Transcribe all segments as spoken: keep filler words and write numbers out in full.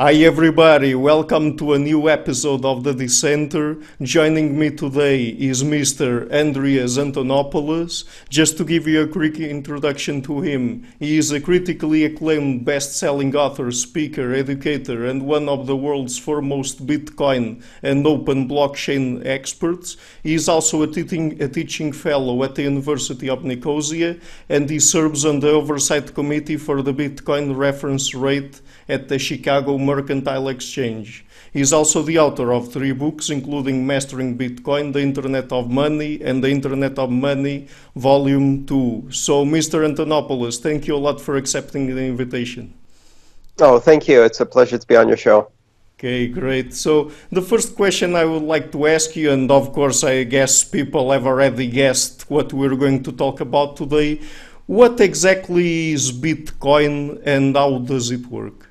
Hi everybody, welcome to a new episode of The Dissenter. Joining me today is Mister Andreas Antonopoulos. Just to give you a quick introduction to him, he is a critically acclaimed best-selling author, speaker, educator, and one of the world's foremost Bitcoin and open blockchain experts. He is also a teaching, a teaching fellow at the University of Nicosia, and he serves on the Oversight Committee for the Bitcoin Reference Rate at the Chicago Mercantile Exchange. He is also the author of three books, including Mastering Bitcoin, The Internet of Money, and The Internet of Money, Volume two. So, Mister Antonopoulos, thank you a lot for accepting the invitation. Oh, thank you. It's a pleasure to be on your show. Okay, great. So, the first question I would like to ask you, and of course I guess people have already guessed what we're going to talk about today, what exactly is Bitcoin and how does it work?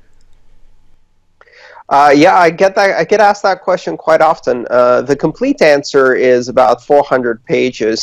Uh, yeah, I get that. I get asked that question quite often. Uh, the complete answer is about four hundred pages.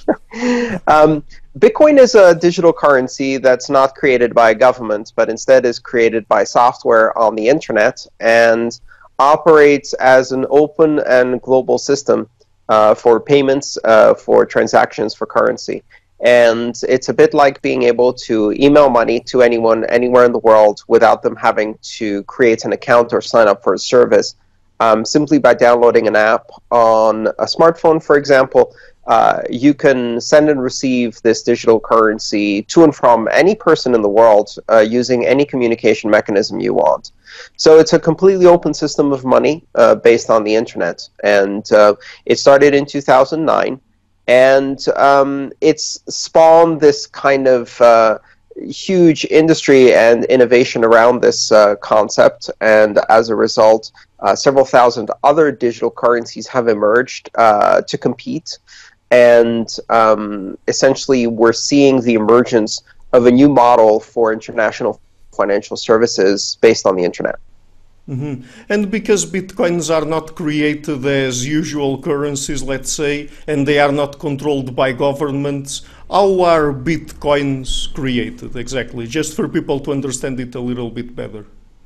um, Bitcoin is a digital currency that's not created by a government, but instead is created by software on the internet and operates as an open and global system uh, for payments, uh, for transactions, for currency. And it's a bit like being able to email money to anyone anywhere in the world without them having to create an account or sign up for a service. Um, simply by downloading an app on a smartphone, for example, uh, you can send and receive this digital currency to and from any person in the world uh, using any communication mechanism you want. So it's a completely open system of money uh, based on the internet. And uh, it started in two thousand nine. And um, it's spawned this kind of uh, huge industry and innovation around this uh, concept. And as a result, uh, several thousand other digital currencies have emerged uh, to compete. And um, essentially, we're seeing the emergence of a new model for international financial services based on the internet. Mm-hmm. And because bitcoins are not created as usual currencies, let's say, and they are not controlled by governments, how are bitcoins created exactly? Just for people to understand it a little bit better.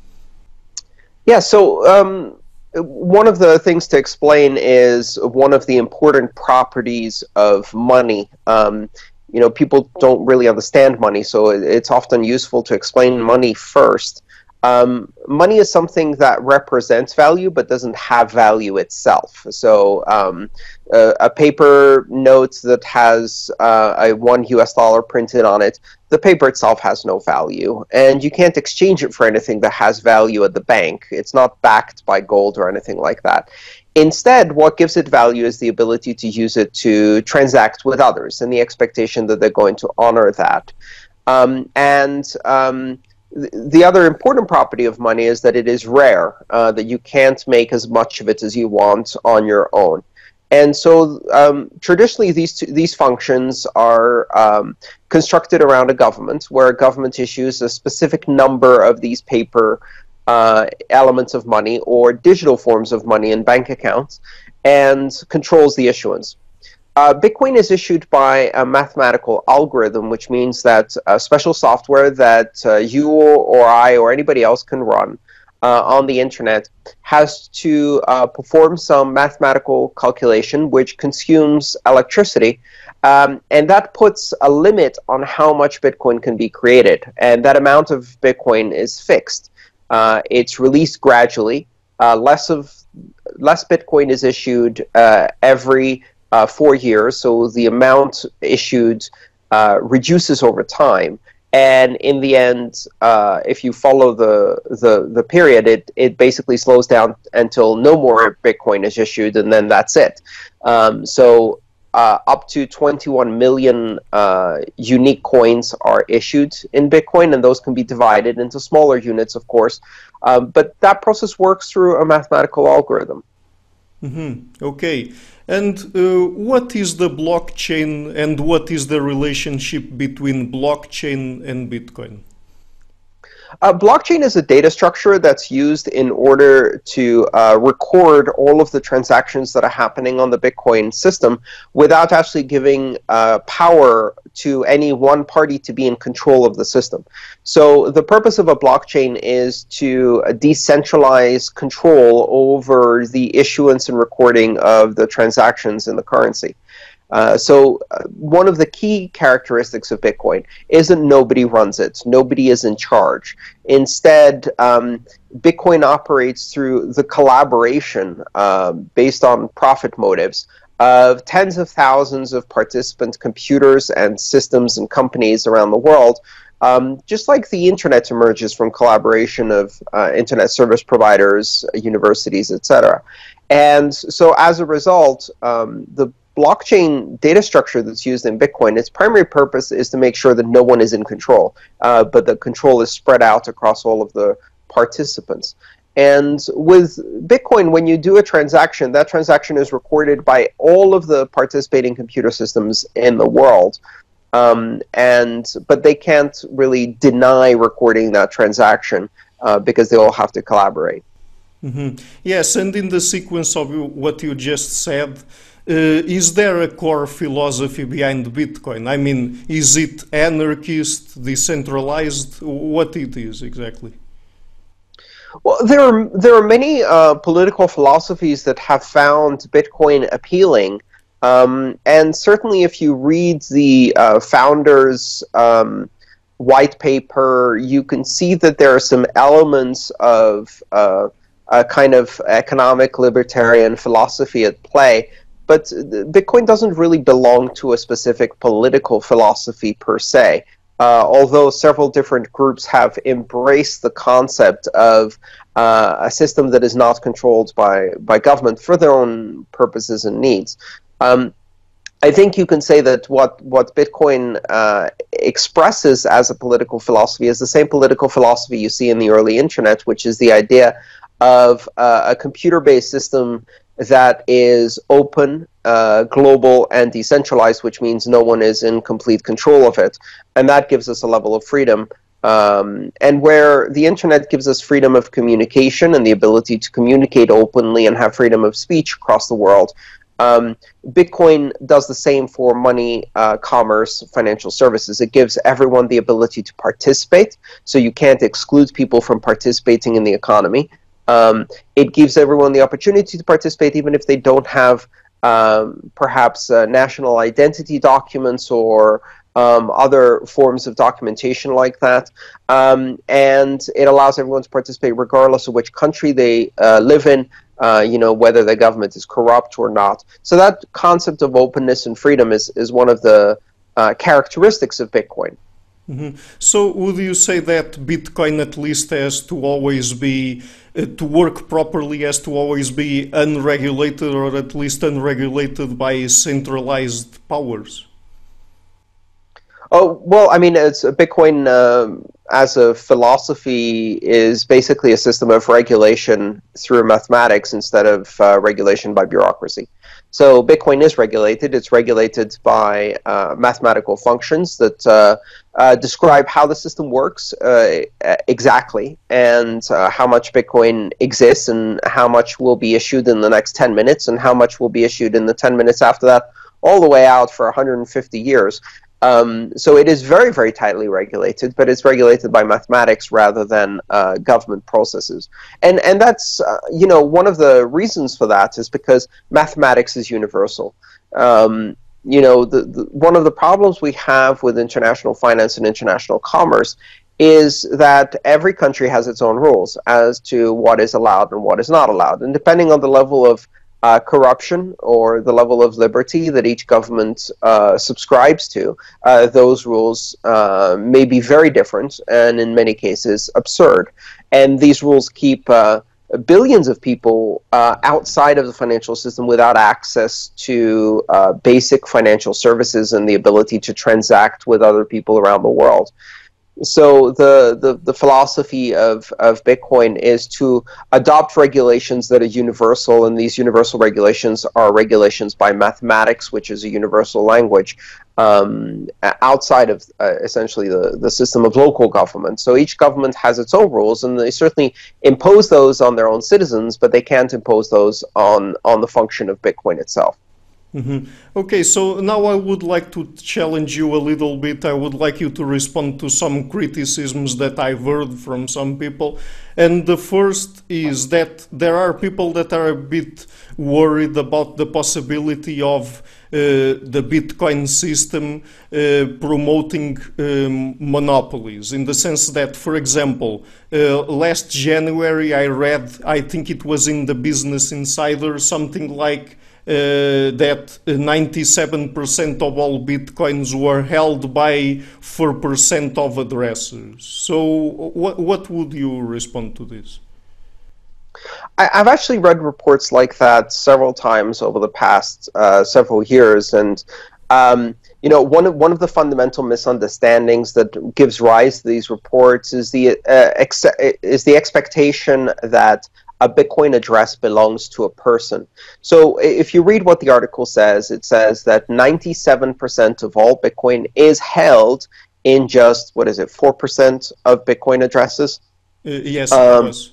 Yeah, so um, one of the things to explain is one of the important properties of money. Um, you know, people don't really understand money, so it's often useful to explain money first. Um, money is something that represents value but doesn't have value itself. So um, a, a paper note that has uh, a one U S dollar printed on it, the paper itself has no value. And you can't exchange it for anything that has value at the bank. It's not backed by gold or anything like that. Instead, what gives it value is the ability to use it to transact with others and the expectation that they're going to honor that. Um, and um, The other important property of money is that it is rare, uh, that you can't make as much of it as you want on your own. And so um, traditionally these, two, these functions are um, constructed around a government, where a government issues a specific number of these paper uh, elements of money or digital forms of money in bank accounts and controls the issuance. Uh, Bitcoin is issued by a mathematical algorithm, which means that uh, special software that uh, you or I or anybody else can run uh, on the internet has to uh, perform some mathematical calculation which consumes electricity, um, and that puts a limit on how much Bitcoin can be created, and that amount of Bitcoin is fixed. Uh, it's released gradually. Uh, less of less Bitcoin is issued uh, every Uh, four years, so the amount issued uh, reduces over time. And in the end, uh, if you follow the, the, the period, it, it basically slows down until no more Bitcoin is issued, and then that's it. Um, so uh, up to twenty-one million uh, unique coins are issued in Bitcoin, and those can be divided into smaller units, of course. Um, but that process works through a mathematical algorithm. Mm-hmm. Okay. And uh, what is the blockchain and what is the relationship between blockchain and Bitcoin? Uh, blockchain is a data structure that's used in order to uh, record all of the transactions that are happening on the Bitcoin system without actually giving uh, power to any one party to be in control of the system. So the purpose of a blockchain is to decentralize control over the issuance and recording of the transactions in the currency. Uh, so uh, one of the key characteristics of Bitcoin isn't nobody runs it, nobody is in charge. Instead, um, Bitcoin operates through the collaboration uh, based on profit motives of tens of thousands of participant computers and systems and companies around the world, um, just like the internet emerges from collaboration of uh, internet service providers, universities, et cetera. And so as a result, um, the blockchain data structure that's used in Bitcoin, its primary purpose is to make sure that no one is in control, uh, but the control is spread out across all of the participants. And with Bitcoin, when you do a transaction, that transaction is recorded by all of the participating computer systems in the world. Um, and but they can't really deny recording that transaction uh, because they all have to collaborate. Mm-hmm. Yes, and in the sequence of what you just said, Uh, is there a core philosophy behind Bitcoin? I mean, is it anarchist, decentralized? What it is exactly? Well, there are there are many uh, political philosophies that have found Bitcoin appealing, um, and certainly if you read the uh, founders' um, white paper, you can see that there are some elements of uh, a kind of economic libertarian philosophy at play. But Bitcoin doesn't really belong to a specific political philosophy per se, uh, although several different groups have embraced the concept of uh, a system that is not controlled by, by government for their own purposes and needs. Um, I think you can say that what, what Bitcoin uh, expresses as a political philosophy is the same political philosophy you see in the early internet, which is the idea of uh, a computer-based system that is open, uh, global, and decentralized, which means no one is in complete control of it. And that gives us a level of freedom. Um, and where the internet gives us freedom of communication and the ability to communicate openly and have freedom of speech across the world, um, Bitcoin does the same for money, uh, commerce, financial services. It gives everyone the ability to participate, so you can't exclude people from participating in the economy. Um, it gives everyone the opportunity to participate even if they don't have um, perhaps uh, national identity documents or um, other forms of documentation like that. Um, and it allows everyone to participate regardless of which country they uh, live in, uh, you know, whether the government is corrupt or not. So that concept of openness and freedom is, is one of the uh, characteristics of Bitcoin. Mm-hmm. So would you say that Bitcoin at least has to always be, uh, to work properly, has to always be unregulated, or at least unregulated by centralized powers? Oh, well, I mean, it's, Bitcoin um, as a philosophy is basically a system of regulation through mathematics instead of uh, regulation by bureaucracy. So Bitcoin is regulated. It's regulated by uh, mathematical functions that uh, uh, describe how the system works uh, exactly, and uh, how much Bitcoin exists, and how much will be issued in the next ten minutes, and how much will be issued in the ten minutes after that, all the way out for one hundred fifty years. Um, so it is very, very tightly regulated, but it's regulated by mathematics rather than uh, government processes. And and that's, uh, you know, one of the reasons for that is because mathematics is universal. Um, you know, the, the, one of the problems we have with international finance and international commerce is that every country has its own rules as to what is allowed and what is not allowed. And depending on the level of Uh, corruption or the level of liberty that each government uh, subscribes to, uh, those rules uh, may be very different and in many cases absurd. And these rules keep uh, billions of people uh, outside of the financial system without access to uh, basic financial services and the ability to transact with other people around the world. So the, the, the philosophy of, of Bitcoin is to adopt regulations that are universal, and these universal regulations are regulations by mathematics, which is a universal language, um, outside of uh, essentially the, the system of local government. So each government has its own rules, and they certainly impose those on their own citizens, but they can't impose those on, on the function of Bitcoin itself. Mhm. Okay, so now I would like to challenge you a little bit. I would like you to respond to some criticisms that I've heard from some people. And the first is that there are people that are a bit worried about the possibility of uh, the Bitcoin system uh, promoting um, monopolies, in the sense that, for example, uh, last January I read, I think it was in the Business Insider, something like Uh, that ninety-seven percent of all bitcoins were held by four percent of addressers. So what, what would you respond to this? I, I've actually read reports like that several times over the past uh, several years, and um, you know, one of one of the fundamental misunderstandings that gives rise to these reports is the uh, ex is the expectation that a Bitcoin address belongs to a person. So if you read what the article says, it says that ninety-seven percent of all Bitcoin is held in just, what is it, four percent of Bitcoin addresses? Uh, yes, Um, yes.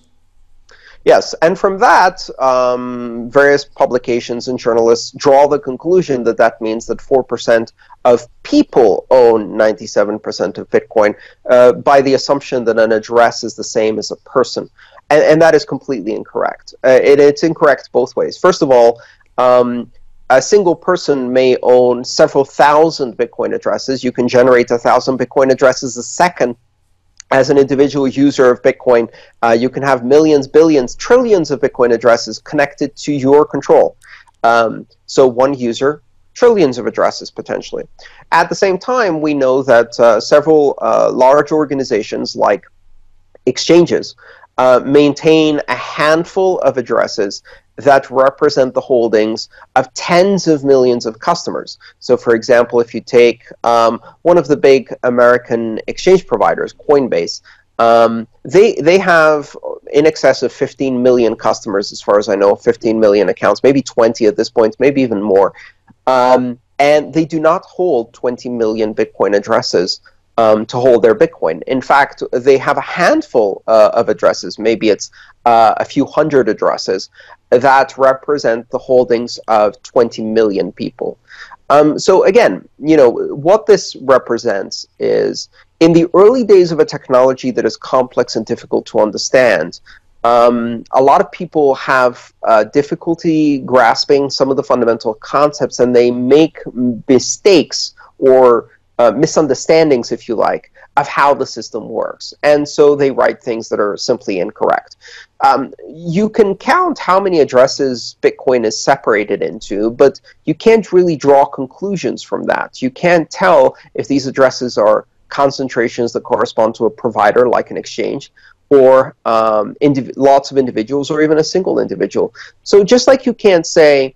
Yes, and from that, um, various publications and journalists draw the conclusion that that means that four percent of people own ninety-seven percent of Bitcoin uh, by the assumption that an address is the same as a person. And, and that is completely incorrect. Uh, it, it's incorrect both ways. First of all, um, a single person may own several thousand Bitcoin addresses. You can generate a thousand Bitcoin addresses a second. As an individual user of Bitcoin, uh, you can have millions, billions, trillions of Bitcoin addresses connected to your control. Um, so one user, trillions of addresses potentially. At the same time, we know that uh, several uh, large organizations like exchanges uh, maintain a handful of addresses that represent the holdings of tens of millions of customers. So for example, if you take um, one of the big American exchange providers, Coinbase, um, they, they have in excess of fifteen million customers, as far as I know, fifteen million accounts, maybe twenty at this point, maybe even more. Um, and they do not hold twenty million Bitcoin addresses Um, to hold their Bitcoin. In fact, they have a handful uh, of addresses, maybe it's uh, a few hundred addresses, that represent the holdings of twenty million people. Um, so again, you know, what this represents is, in the early days of a technology that is complex and difficult to understand, um, a lot of people have uh, difficulty grasping some of the fundamental concepts, and they make mistakes or Uh, misunderstandings, if you like, of how the system works. And so they write things that are simply incorrect. Um, you can count how many addresses Bitcoin is separated into, but you can't really draw conclusions from that. You can't tell if these addresses are concentrations that correspond to a provider, like an exchange, or um, lots of individuals, or even a single individual. So just like you can't say,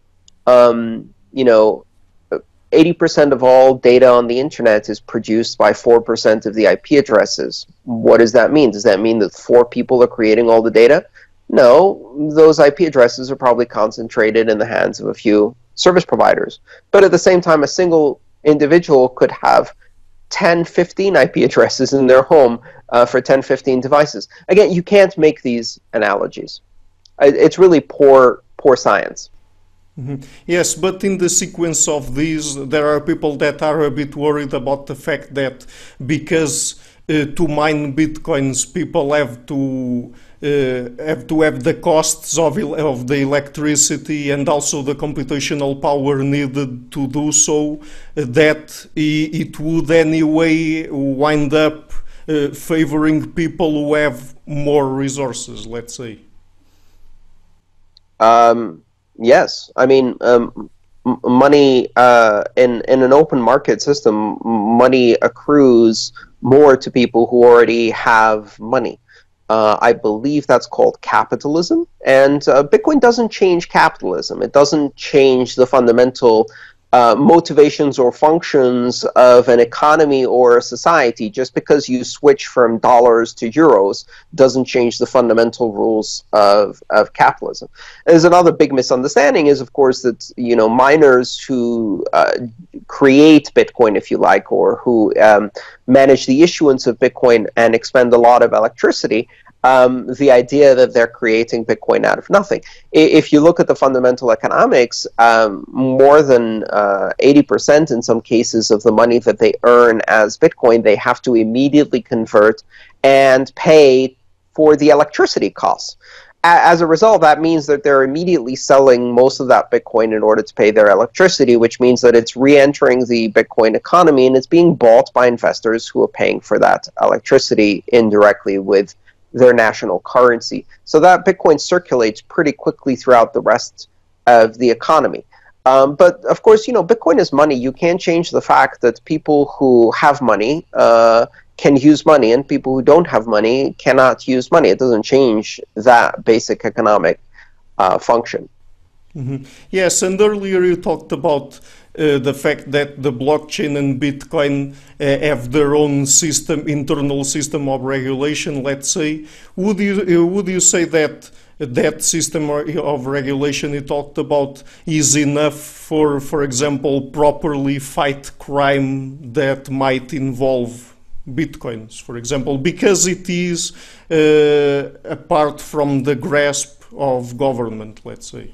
um, you know, eighty percent of all data on the internet is produced by four percent of the I P addresses. What does that mean? Does that mean that four people are creating all the data? No, those I P addresses are probably concentrated in the hands of a few service providers. But at the same time, a single individual could have ten, fifteen I P addresses in their home uh, for ten, fifteen devices. Again, you can't make these analogies. It's really poor, poor science. Mm-hmm. Yes, but in the sequence of these, there are people that are a bit worried about the fact that because uh, to mine bitcoins, people have to uh, have to have the costs of of the electricity and also the computational power needed to do so. That it would anyway wind up uh, favoring people who have more resources, let's say. Um. Yes, I mean, um, money uh, in in an open market system, money accrues more to people who already have money. Uh, I believe that's called capitalism, and uh, Bitcoin doesn't change capitalism. It doesn't change the fundamental uh, motivations or functions of an economy or a society. Just because you switch from dollars to euros doesn't change the fundamental rules of, of capitalism. There's another big misunderstanding is, of course, that, you know, miners who uh, create Bitcoin, if you like, or who um, manage the issuance of Bitcoin and expend a lot of electricity, um, the idea that they're creating Bitcoin out of nothing. If you look at the fundamental economics, um, more than uh, eighty percent in some cases of the money that they earn as Bitcoin, they have to immediately convert and pay for the electricity costs. As a result, that means that they're immediately selling most of that Bitcoin in order to pay their electricity, which means that it's re-entering the Bitcoin economy and it's being bought by investors who are paying for that electricity indirectly with their national currency. So that Bitcoin circulates pretty quickly throughout the rest of the economy. Um, but of course, you know, Bitcoin is money. You can't change the fact that people who have money uh, can use money, and people who don't have money cannot use money. It doesn't change that basic economic uh, function. Mm-hmm. Yes, and earlier you talked about uh, the fact that the blockchain and Bitcoin uh, have their own system, internal system of regulation, let's say. Would you, uh, would you say that that system of regulation you talked about is enough for, for example, properly fight crime that might involve Bitcoins, for example, because it is uh, apart from the grasp of government, let's say?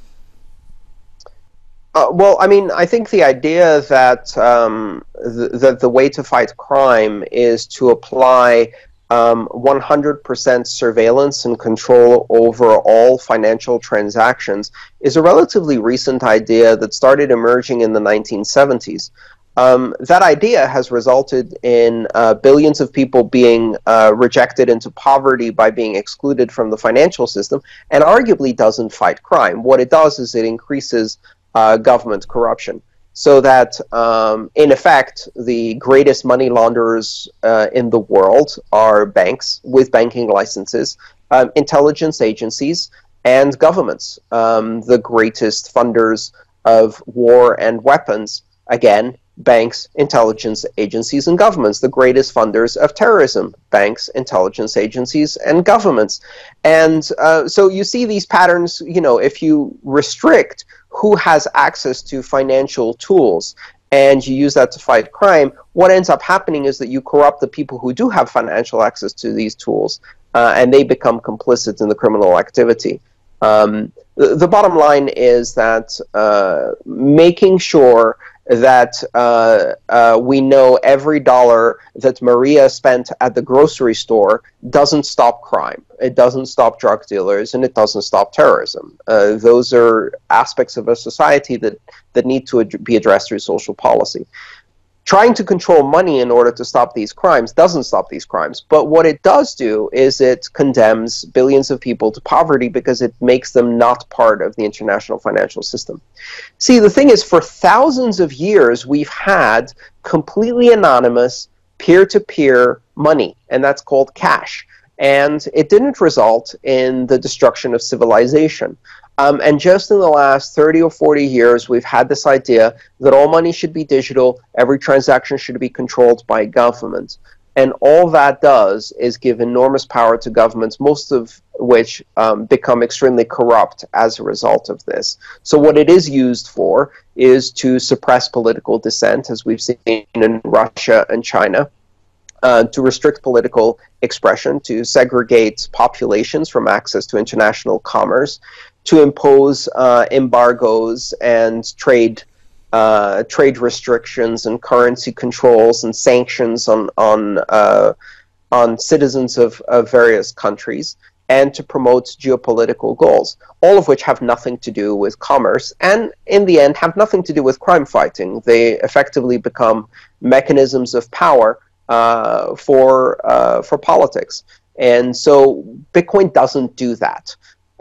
Uh, well, I mean, I think the idea that um, th that the way to fight crime is to apply um, one hundred percent surveillance and control over all financial transactions is a relatively recent idea that started emerging in the nineteen seventies. Um, that idea has resulted in uh, billions of people being uh, rejected into poverty by being excluded from the financial system, and arguably doesn't fight crime. What it does is it increases uh, government corruption, so that um, in effect the greatest money launderers uh, in the world are banks with banking licenses, um, intelligence agencies, and governments. Um, the greatest funders of war and weapons, again, banks, intelligence agencies, and governments. The greatest funders of terrorism, banks, intelligence agencies, and governments. And uh, so you see these patterns, you know, if you restrict who has access to financial tools and you use that to fight crime, what ends up happening is that you corrupt the people who do have financial access to these tools, uh, and they become complicit in the criminal activity. Um, the, the bottom line is that uh, making sure that uh, uh, we know every dollar that Maria spent at the grocery store doesn't stop crime, it doesn't stop drug dealers, and it doesn't stop terrorism. Uh, those are aspects of a society that, that need to ad- be addressed through social policy. Trying to control money in order to stop these crimes doesn't stop these crimes, but what it does do is it condemns billions of people to poverty because it makes them not part of the international financial system. See, the thing is, for thousands of years, we've had completely anonymous peer-to-peer money, and that's called cash, and it didn't result in the destruction of civilization. Um, and just in the last thirty or forty years, we've had this idea that all money should be digital, every transaction should be controlled by government. And all that does is give enormous power to governments, most of which um, become extremely corrupt as a result of this. So what it is used for is to suppress political dissent, as we've seen in Russia and China, uh, to restrict political expression, to segregate populations from access to international commerce, to impose uh, embargoes and trade uh, trade restrictions and currency controls and sanctions on on uh, on citizens of, of various countries, and to promote geopolitical goals, all of which have nothing to do with commerce, and in the end have nothing to do with crime fighting. They effectively become mechanisms of power uh, for uh, for politics, and so Bitcoin doesn't do that.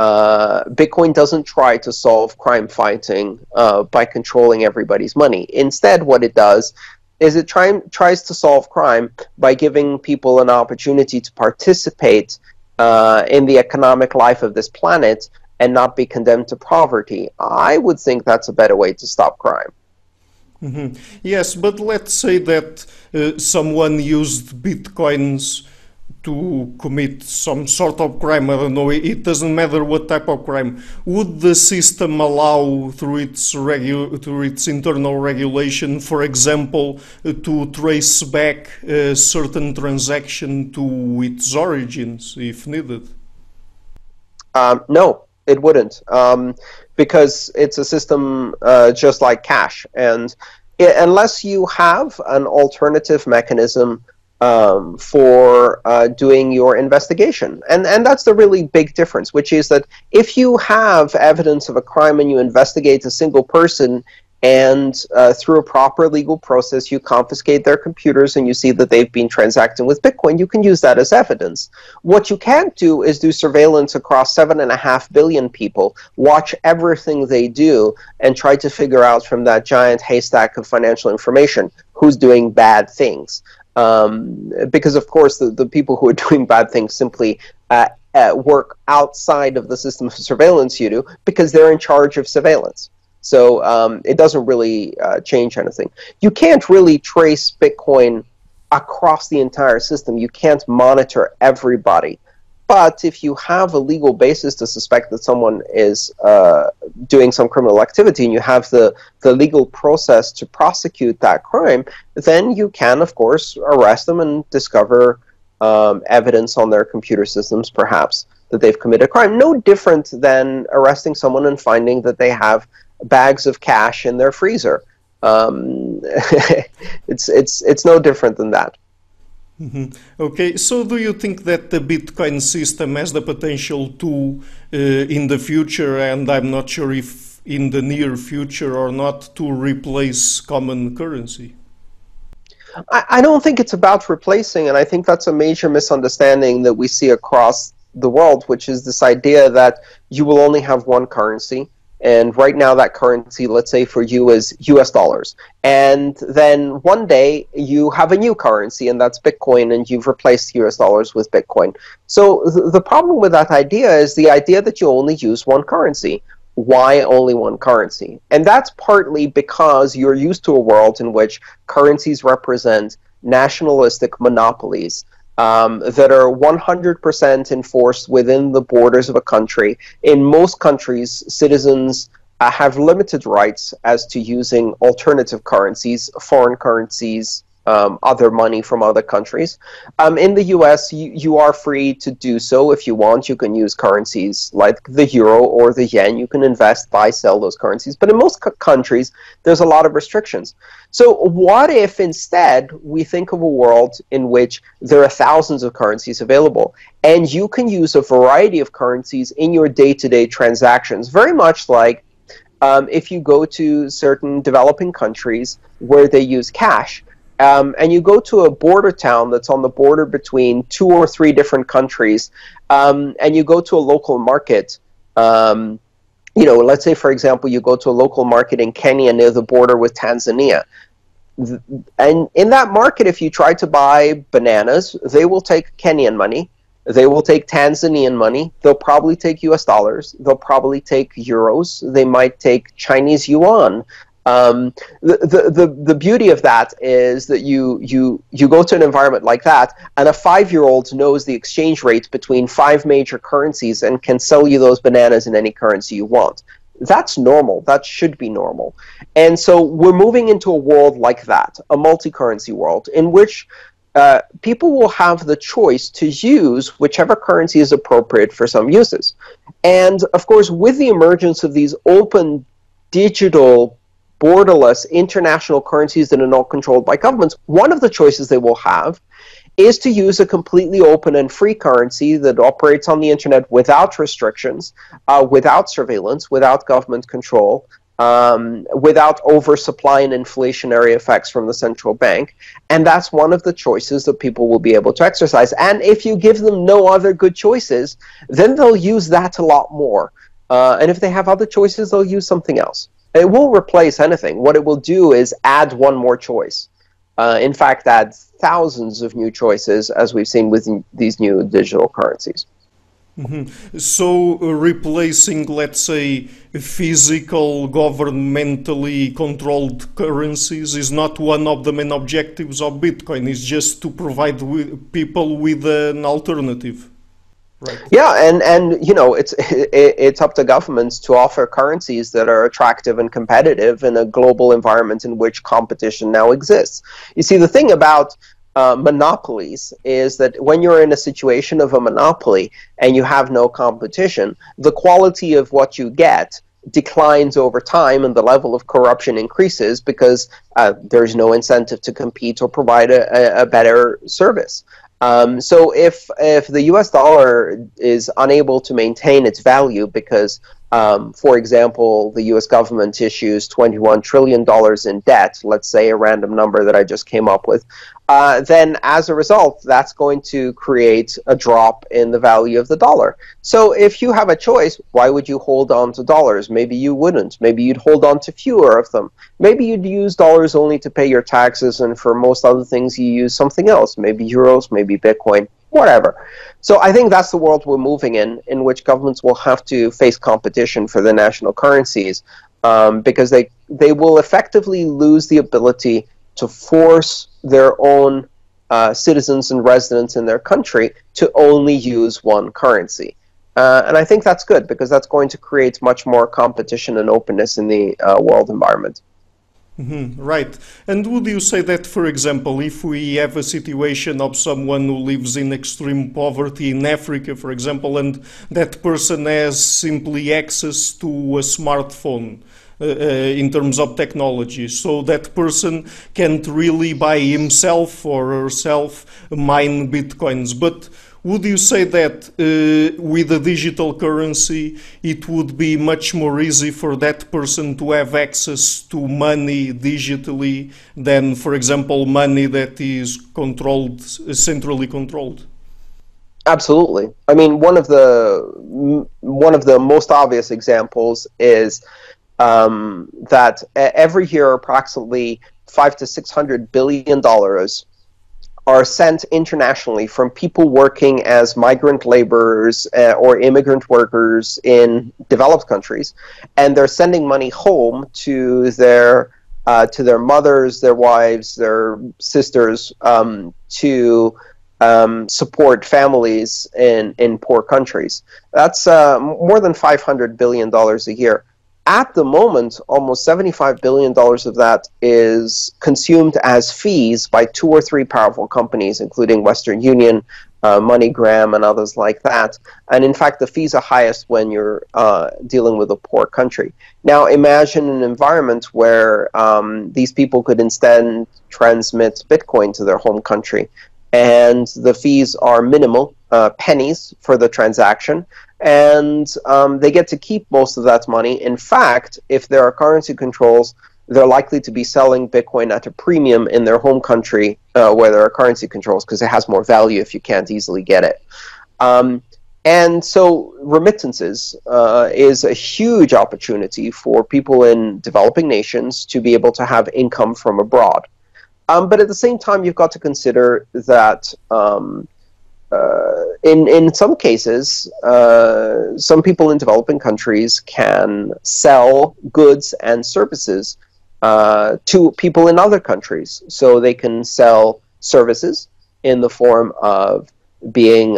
Uh, Bitcoin doesn't try to solve crime fighting uh, by controlling everybody's money. Instead, what it does is it try, tries to solve crime by giving people an opportunity to participate uh, in the economic life of this planet and not be condemned to poverty. I would think that's a better way to stop crime. Mm-hmm. Yes, but let's say that uh, someone used Bitcoins to commit some sort of crime, I don't know, it doesn't matter what type of crime, would the system allow, through its regu- through its internal regulation, for example, uh, to trace back a certain transaction to its origins, if needed? Um, no, it wouldn't, um, because it's a system uh, just like cash, and it, unless you have an alternative mechanism um, for uh, doing your investigation, and and that's the really big difference, which is that if you have evidence of a crime and you investigate a single person, and uh, through a proper legal process you confiscate their computers and you see that they've been transacting with Bitcoin, you can use that as evidence. What you can't do is do surveillance across seven and a half billion people, watch everything they do, and try to figure out from that giant haystack of financial information who's doing bad things. Um, because of course the, the people who are doing bad things simply uh, uh, work outside of the system of surveillance you do, because they're in charge of surveillance. So um, it doesn't really uh, change anything. You can't really trace Bitcoin across the entire system. You can't monitor everybody. But if you have a legal basis to suspect that someone is uh, doing some criminal activity, and you have the, the legal process to prosecute that crime, then you can, of course, arrest them and discover um, evidence on their computer systems, perhaps, that they've committed a crime. No different than arresting someone and finding that they have bags of cash in their freezer. Um, it's it's it's no different than that. Mm-hmm. Okay, so do you think that the Bitcoin system has the potential to, uh, in the future, and I'm not sure if in the near future or not, to replace common currency? I, I don't think it's about replacing, and I think that's a major misunderstanding that we see across the world, which is this idea that you will only have one currency. And right now that currency, let's say for you, is U S dollars. And then one day you have a new currency, and that's Bitcoin, and you've replaced U S dollars with Bitcoin. So th the problem with that idea is the idea that you only use one currency. Why only one currency? And that's partly because you're used to a world in which currencies represent nationalistic monopolies Um, that are one hundred percent enforced within the borders of a country. In most countries, citizens uh, have limited rights as to using alternative currencies, foreign currencies, um, other money from other countries. Um, in the U S, you, you are free to do so if you want. You can use currencies like the euro or the yen. You can invest, buy, sell those currencies. But in most countries, there's a lot of restrictions. So what if instead we think of a world in which there are thousands of currencies available, and you can use a variety of currencies in your day-to-day transactions, very much like um, if you go to certain developing countries where they use cash, Um, and you go to a border town that's on the border between two or three different countries, um, and you go to a local market. Um, you know, let's say, for example, you go to a local market in Kenya near the border with Tanzania. And in that market, if you try to buy bananas, they will take Kenyan money. They will take Tanzanian money. They'll probably take U S dollars. They'll probably take euros. They might take Chinese yuan. Um, the, the, the, the beauty of that is that you, you, you go to an environment like that, and a five-year-old knows the exchange rates between five major currencies and can sell you those bananas in any currency you want. That's normal. That should be normal. And so we're moving into a world like that, a multi-currency world, in which uh, people will have the choice to use whichever currency is appropriate for some uses. And, of course, with the emergence of these open digital borderless international currencies that are not controlled by governments, one of the choices they will have is to use a completely open and free currency that operates on the internet without restrictions, uh, without surveillance, without government control, um, without oversupply and inflationary effects from the central bank. And that's one of the choices that people will be able to exercise. And if you give them no other good choices, then they'll use that a lot more. Uh, and if they have other choices, they'll use something else. It won't replace anything. What it will do is add one more choice. Uh, in fact, add thousands of new choices, as we've seen with these new digital currencies. So, uh, replacing, let's say, physical, governmentally controlled currencies is not one of the main objectives of Bitcoin. It's just to provide wi- people with an alternative, right? Yeah, and and you know it's it, it's up to governments to offer currencies that are attractive and competitive in a global environment in which competition now exists. You see, the thing about uh, monopolies is that when you're in a situation of a monopoly and you have no competition, the quality of what you get declines over time and the level of corruption increases because uh, there's no incentive to compete or provide a, a a better service. Um, so if if the U S dollar is unable to maintain its value because, um, for example, the U S government issues twenty-one trillion dollars in debt, let's say a random number that I just came up with, uh, then as a result, that's going to create a drop in the value of the dollar. So if you have a choice, why would you hold on to dollars? Maybe you wouldn't. Maybe you'd hold on to fewer of them. Maybe you'd use dollars only to pay your taxes, and for most other things you use something else, maybe euros, maybe Bitcoin, whatever. So I think that's the world we're moving in, in which governments will have to face competition for the national currencies, um, because they, they will effectively lose the ability to force their own uh, citizens and residents in their country to only use one currency. Uh, and I think that's good, because that's going to create much more competition and openness in the uh, world environment. Mhm, right. And would you say that, for example, if we have a situation of someone who lives in extreme poverty in Africa, for example, and that person has simply access to a smartphone uh, uh, in terms of technology, so that person can't really by himself or herself mine bitcoins, but would you say that uh, with a digital currency it would be much more easy for that person to have access to money digitally than, for example, money that is controlled, centrally controlled? Absolutely. I mean, one of the one of the most obvious examples is um, that every year approximately five to six hundred billion dollars are sent internationally from people working as migrant laborers uh, or immigrant workers in developed countries, and they're sending money home to their uh, to their mothers, their wives, their sisters, um, to um, support families in in poor countries. That's uh, more than five hundred billion dollars a year. At the moment, almost seventy-five billion dollars of that is consumed as fees by two or three powerful companies, including Western Union, uh, MoneyGram, and others like that. And in fact, the fees are highest when you're uh, dealing with a poor country. Now, imagine an environment where um, these people could instead transmit Bitcoin to their home country, and the fees are minimal, uh, pennies for the transaction, and um, they get to keep most of that money. In fact, if there are currency controls, they're likely to be selling Bitcoin at a premium in their home country uh, where there are currency controls, because it has more value if you can't easily get it. Um, and so remittances uh, is a huge opportunity for people in developing nations to be able to have income from abroad. Um, but at the same time, you've got to consider that um, Uh, in in some cases, uh, some people in developing countries can sell goods and services uh, to people in other countries. So they can sell services in the form of being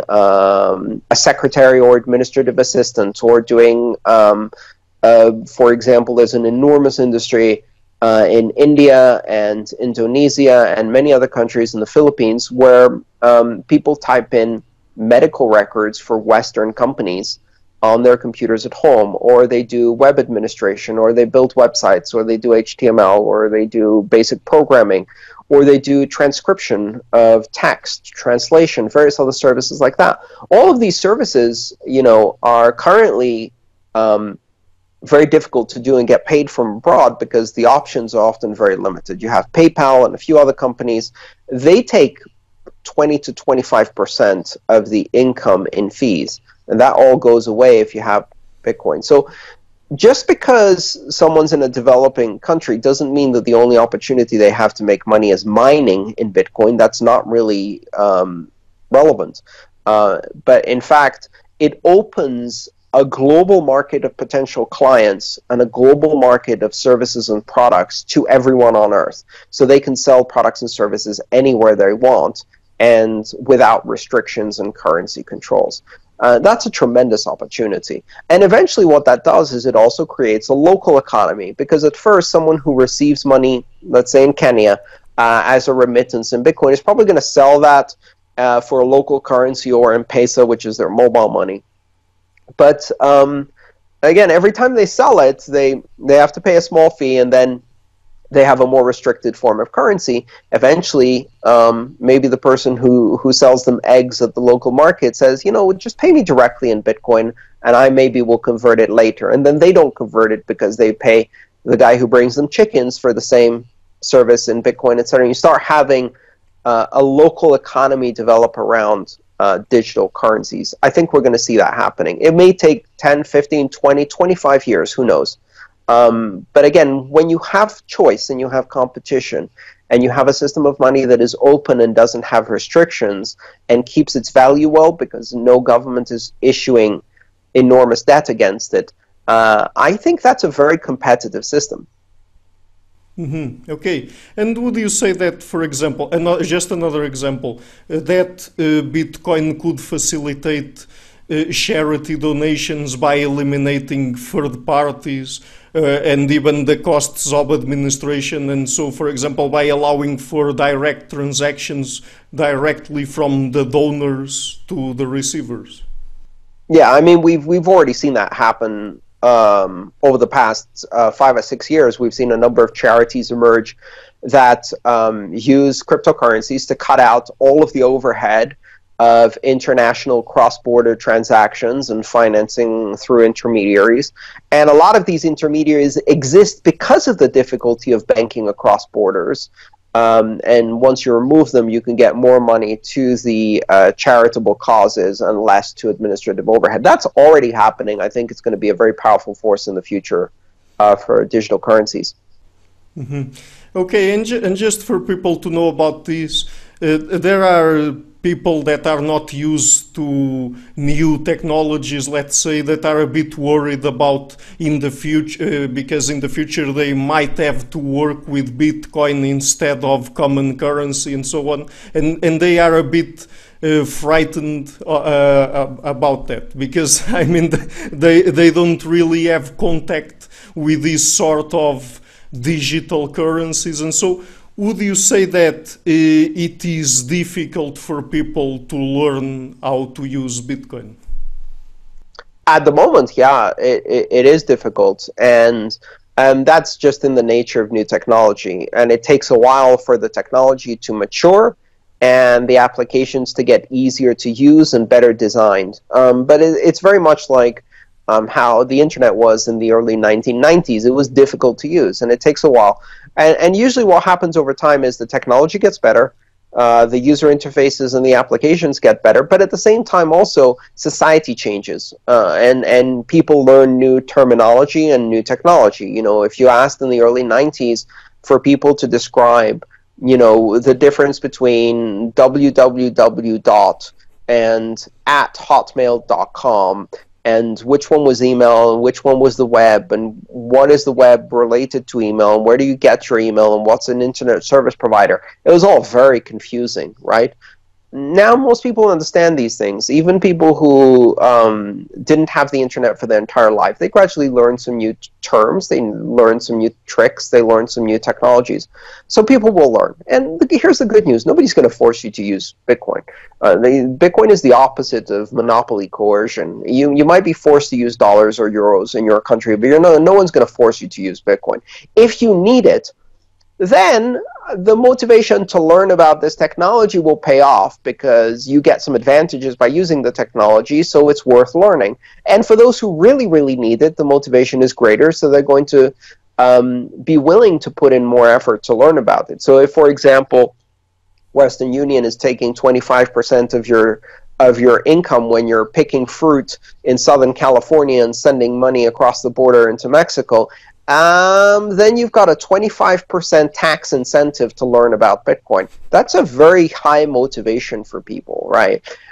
um, a secretary or administrative assistant, or doing, um, uh, for example, there's an enormous industry Uh, in India and Indonesia and many other countries in the Philippines, where um, people type in medical records for Western companies on their computers at home, or they do web administration, or they build websites, or they do H T M L, or they do basic programming, or they do transcription of text, translation, various other services like that. All of these services, you know, are currently um, very difficult to do and get paid from abroad, because the options are often very limited. You have PayPal and a few other companies. They take twenty to twenty-five percent of the income in fees, and that all goes away if you have Bitcoin. So just because someone's in a developing country doesn't mean that the only opportunity they have to make money is mining in Bitcoin. That's not really um, relevant. Uh, but in fact, it opens a global market of potential clients and a global market of services and products to everyone on Earth. So they can sell products and services anywhere they want and without restrictions and currency controls. Uh, that's a tremendous opportunity. And eventually what that does is it also creates a local economy, because at first someone who receives money, let's say in Kenya, uh, as a remittance in Bitcoin is probably going to sell that uh, for a local currency or M-Pesa, which is their mobile money. But um, again, every time they sell it, they, they have to pay a small fee, and then they have a more restricted form of currency. Eventually, um, maybe the person who, who sells them eggs at the local market says, you know, just pay me directly in Bitcoin, and I maybe will convert it later. And then they don't convert it because they pay the guy who brings them chickens for the same service in Bitcoin, et cetera. You start having uh, a local economy develop around uh, digital currencies. I think we're going to see that happening. It may take ten, fifteen, twenty, twenty-five years, who knows? Um, but again, when you have choice and you have competition and you have a system of money that is open and doesn't have restrictions and keeps its value well because no government is issuing enormous debt against it, uh, I think that's a very competitive system. Mm-hmm. Okay. And would you say that, for example, and just another example, uh, that uh, Bitcoin could facilitate uh, charity donations by eliminating third parties uh, and even the costs of administration? And so, for example, by allowing for direct transactions directly from the donors to the receivers? Yeah, I mean, we've we've already seen that happen. Um, over the past uh, five or six years, we've seen a number of charities emerge that um, use cryptocurrencies to cut out all of the overhead of international cross-border transactions and financing through intermediaries. And a lot of these intermediaries exist because of the difficulty of banking across borders. Um, and once you remove them, you can get more money to the uh, charitable causes and less to administrative overhead. That's already happening. I think it's going to be a very powerful force in the future uh, for digital currencies. Mm-hmm. Okay, and, ju and just for people to know about this, uh, there are people that are not used to new technologies, let's say, that are a bit worried about in the future, uh, because in the future they might have to work with Bitcoin instead of common currency and so on, and, and they are a bit uh, frightened uh, uh, about that, because, I mean, they, they don't really have contact with this sort of digital currencies, and so would you say that uh, it is difficult for people to learn how to use Bitcoin? At the moment, yeah, it, it, it is difficult, and um, that's just in the nature of new technology, and it takes a while for the technology to mature and the applications to get easier to use and better designed. Um, but it, it's very much like um, how the internet was in the early nineteen nineties. It was difficult to use, and it takes a while. And, and usually what happens over time is the technology gets better, uh, the user interfaces and the applications get better, but at the same time also society changes, uh, and, and people learn new terminology and new technology. You know, if you asked in the early nineties for people to describe, you know, the difference between www dot and at hotmail dot com, and which one was email and which one was the web, and what is the web related to email, and where do you get your email, and what's an internet service provider. It was all very confusing, right? Now most people understand these things. Even people who um, didn't have the internet for their entire life, they gradually learn some new terms, they learn some new tricks, they learn some new technologies. So people will learn. And here's the good news: nobody's going to force you to use Bitcoin. Uh, the, Bitcoin is the opposite of monopoly coercion. You you might be forced to use dollars or euros in your country, but you're no, no one's going to force you to use Bitcoin. If you need it, then the motivation to learn about this technology will pay off, because you get some advantages by using the technology, so it's worth learning. And for those who really, really need it, the motivation is greater, so they're going to um, be willing to put in more effort to learn about it. So if, for example, Western Union is taking twenty-five percent of your of your income when you're picking fruit in Southern California and sending money across the border into Mexico, Um, then you've got a twenty-five percent tax incentive to learn about Bitcoin. That's a very high motivation for people, right?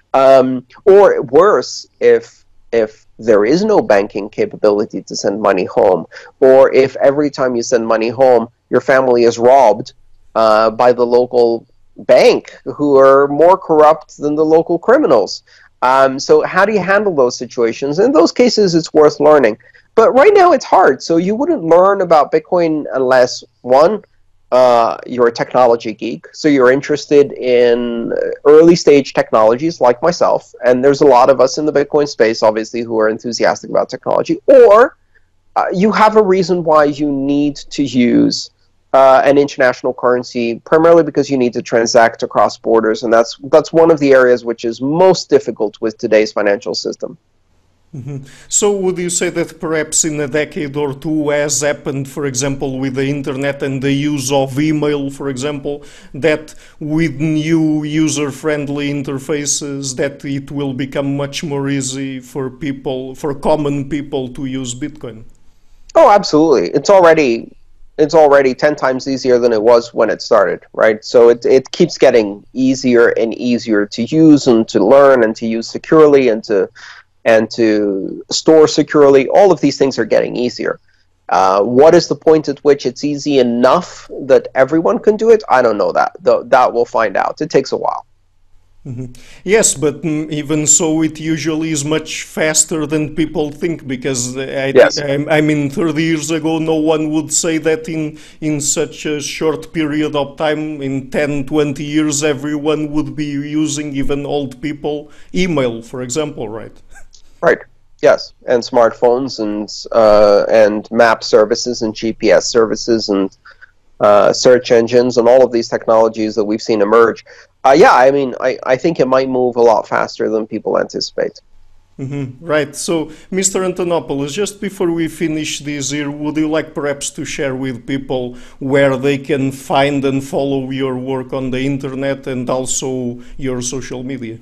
Um, or worse, if if there is no banking capability to send money home, or if every time you send money home, your family is robbed uh, by the local bank, who are more corrupt than the local criminals. Um, so how do you handle those situations? In those cases, it's worth learning. But right now, it's hard. So you wouldn't learn about Bitcoin unless, one, uh, you're a technology geek, so you're interested in early stage technologies like myself, and there's a lot of us in the Bitcoin space, obviously, who are enthusiastic about technology, or uh, you have a reason why you need to use uh, an international currency, primarily because you need to transact across borders, and that's that's one of the areas which is most difficult with today's financial system. Mm-hmm. So would you say that perhaps in a decade or two, as happened, for example, with the internet and the use of email, for example, that with new user-friendly interfaces, that it will become much more easy for people, for common people to use Bitcoin? Oh, absolutely. It's already it's already ten times easier than it was when it started, right? So it, it keeps getting easier and easier to use and to learn and to use securely and to and to store securely. All of these things are getting easier. Uh, what is the point at which it's easy enough that everyone can do it? I don't know that. Th that we'll find out. It takes a while. Mm-hmm. Yes, but mm, even so, it usually is much faster than people think, because I, Yes. I, I mean, thirty years ago, no one would say that in, in such a short period of time, in ten, twenty years, everyone would be using, even old people, email, for example, right? Right. Yes, and smartphones and uh, and map services and G P S services and uh, search engines and all of these technologies that we've seen emerge. Uh, yeah, I mean, I, I think it might move a lot faster than people anticipate. Mm-hmm. Right. So, Mister Antonopoulos, just before we finish this here, would you like perhaps to share with people where they can find and follow your work on the internet and also your social media?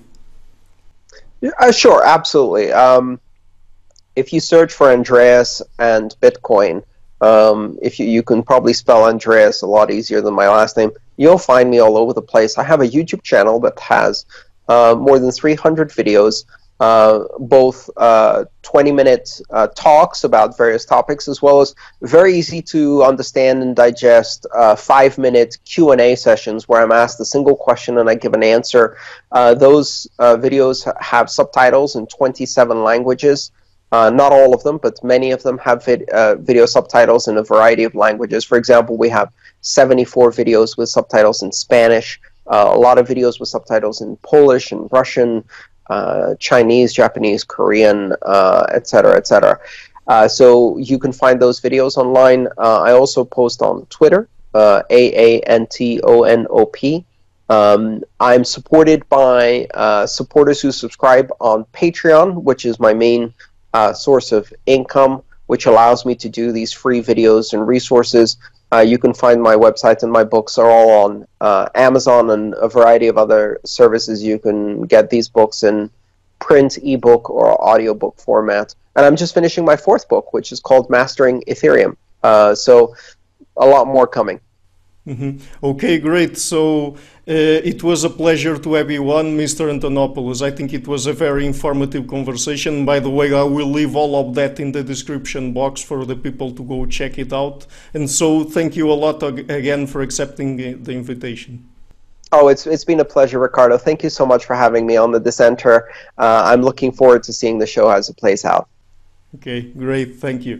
Uh, sure, absolutely. Um, if you search for Andreas and Bitcoin, um, if you, you can probably spell Andreas a lot easier than my last name, you'll find me all over the place. I have a YouTube channel that has uh, more than three hundred videos, uh, both uh, twenty minute uh, talks about various topics, as well as very easy to understand and digest uh, five minute Q and A sessions where I'm asked a single question and I give an answer. Uh, those uh, videos have subtitles in twenty-seven languages. Uh, not all of them, but many of them have vid uh, video subtitles in a variety of languages. For example, we have seventy-four videos with subtitles in Spanish, uh, a lot of videos with subtitles in Polish and Russian, uh, Chinese, Japanese, Korean, uh, et cetera, et cetera. Uh, so you can find those videos online. Uh, I also post on Twitter, uh, A A N T O N O P. Um, I'm supported by uh, supporters who subscribe on Patreon, which is my main Uh, source of income, which allows me to do these free videos and resources. Uh, you can find my website and my books are all on uh, Amazon and a variety of other services. You can get these books in print, ebook, or audiobook format. And I'm just finishing my fourth book, which is called Mastering Ethereum. Uh, so a lot more coming. Mm-hmm. Okay, great. So uh, it was a pleasure to have you on, Mister Antonopoulos. I think it was a very informative conversation. By the way, I will leave all of that in the description box for the people to go check it out. And so thank you a lot again for accepting the invitation. Oh, it's it's been a pleasure, Ricardo. Thank you so much for having me on The Dissenter. Uh, I'm looking forward to seeing the show as it plays out. Okay, great. Thank you.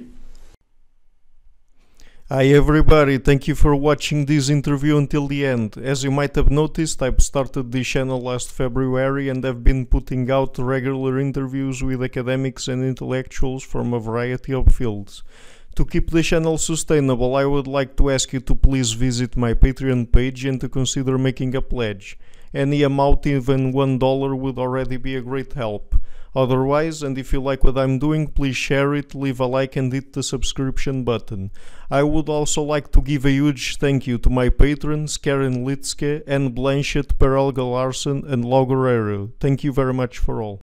Hi everybody, thank you for watching this interview until the end. As you might have noticed, I've started this channel last February and I've been putting out regular interviews with academics and intellectuals from a variety of fields. To keep the channel sustainable, I would like to ask you to please visit my Patreon page and to consider making a pledge. Any amount, even one dollar, would already be a great help. Otherwise, and if you like what I'm doing, please share it, leave a like and hit the subscription button. I would also like to give a huge thank you to my patrons Karen Litske, Anne Blanchett, Peralga Larsen and Lau Guerrero. Thank you very much for all.